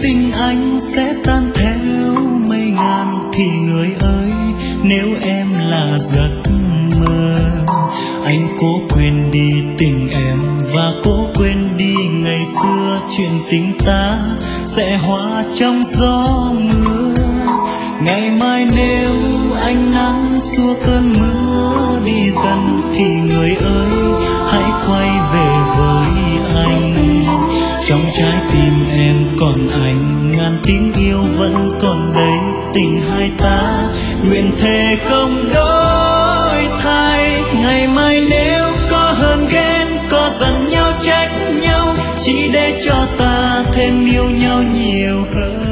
tình anh sẽ tan theo mây ngàn. Thì người ơi, nếu em là giấc mơ, anh cố quên đi tình em và cố quên đi ngày xưa. Chuyện tình ta sẽ hóa trong gió mưa. Ngày mai nếu ánh nắng xua cơn mưa đi dần, thì người ơi hãy quay về với anh. Trong trái tim em còn anh, ngàn tiếng yêu vẫn còn đây. Tình hai ta nguyện thề không đổi thay. Ngày mai nếu có hờn ghen, có giận nhau trách nhau, chỉ để cho ta thêm yêu nhau nhiều hơn.